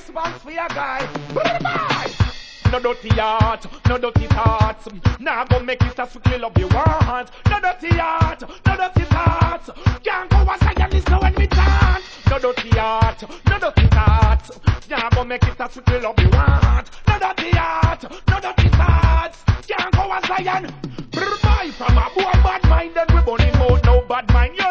response for your guy. Bye. No dirty heart, no dirty thoughts. Nah, go make it a strictly love you want. No dirty heart, no dirty thoughts. Can't go outside and listen when we dance. No dirty heart, no dirty thoughts. Nah, go make it a strictly love you want. No dirty heart, no dirty thoughts. Can't go outside and boy from a boy bad mind, then we burning out no bad mind.